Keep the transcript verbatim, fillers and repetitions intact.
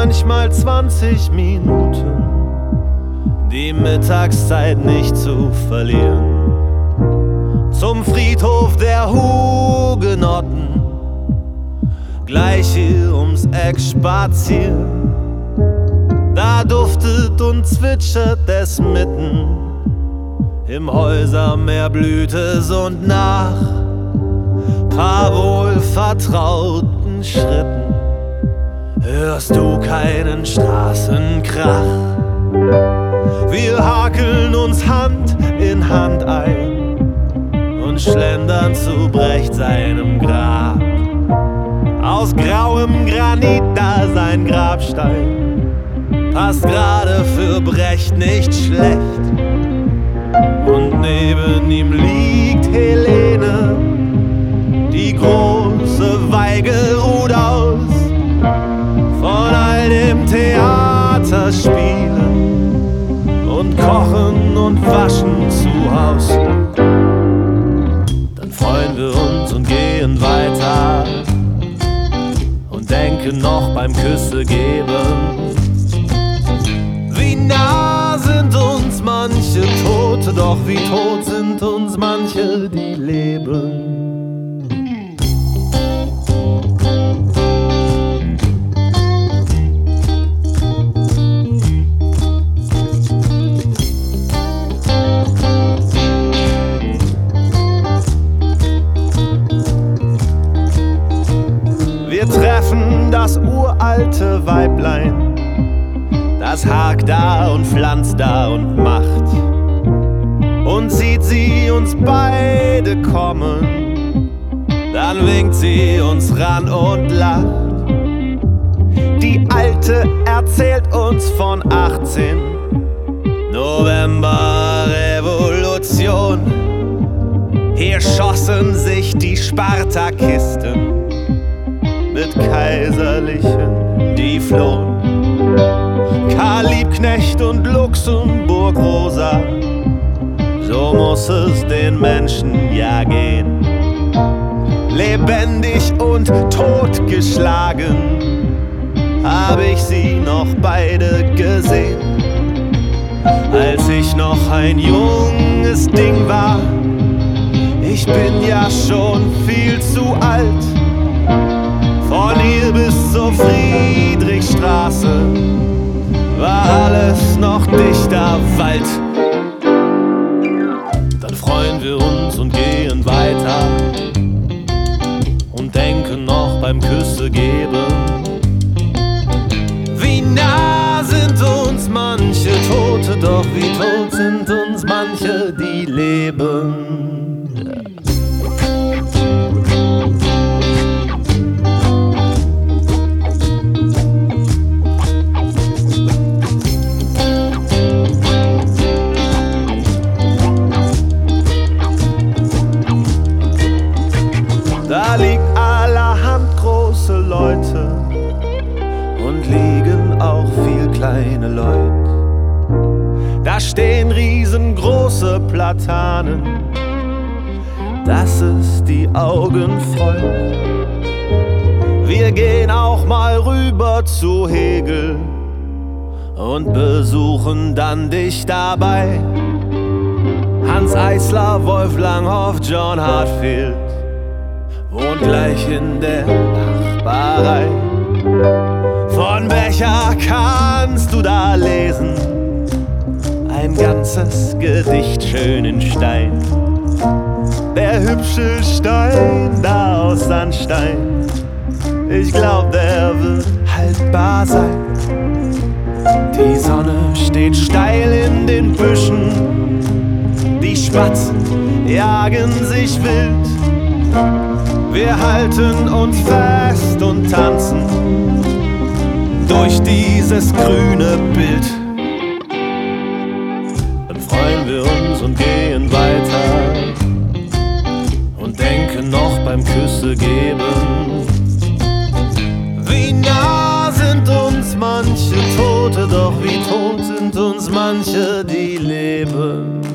manchmal zwanzig Minuten, die Mittagszeit nicht zu verlieren. Zum Friedhof der Hugenotten, gleich hier ums Eck spazieren. Da duftet und zwitschert es mitten im Häusermeer, blüht es, und nach paar wohlvertrauten Schritten hörst du keinen Straßenkrach. Wir hakeln uns Hand in Hand ein und schlendern zu Brecht seinem Grab. Aus grauem Granit da sein Grabstein, passt gerade für Brecht nicht schlecht. Und neben ihm liegt Helene, die große Weige ruht aus von all dem Theaterspielen und Kochen und Waschen zu Haus. Dann freuen wir uns und gehen weiter und denken noch beim Küsse geben, wie nah sind uns manche Tote, doch wie tot sind uns manche, die leben. Wir treffen das uralte Weiblein, das hakt da und pflanzt da und macht. Und sieht sie uns beide kommen, dann winkt sie uns ran und lacht. Die Alte erzählt uns von achtzehn November Revolution. Hier schossen sich die Spartakisten mit Kaiserlichen, die flohen. Karl Liebknecht und Luxemburg Rosa, so muss es den Menschen ja gehen. Lebendig und totgeschlagen hab ich sie noch beide gesehen. Als ich noch ein junges Ding war, ich bin ja schon viel zu alt. Von hier bis zur Friedrichstraße war alles noch dichter Wald. Dann freuen wir uns und gehen weiter und denken noch beim Küsse geben, wie nah sind uns manche Tote, doch wie tot sind uns manche, die leben. Da liegt allerhand große Leute und liegen auch viel kleine Leute. Da stehen riesengroße Platanen, dass es die Augen freut. Wir gehen auch mal rüber zu Hegel und besuchen dann dich dabei. Hans Eisler, Wolf Langhoff, John Hartfield wohnt gleich in der Nachbarei. Von Becher kannst du da lesen, ein ganzes Gedicht schön in Stein. Der hübsche Stein da aus Sandstein, ich glaub, der wird haltbar sein. Die Sonne steht steil in den Büschen, die Spatzen jagen sich wild. Wir halten uns fest und tanzen durch dieses grüne Bild. Dann freuen wir uns und gehen weiter und denken noch beim Küsse geben, wie nah sind uns manche Tote, doch wie tot sind uns manche, die leben.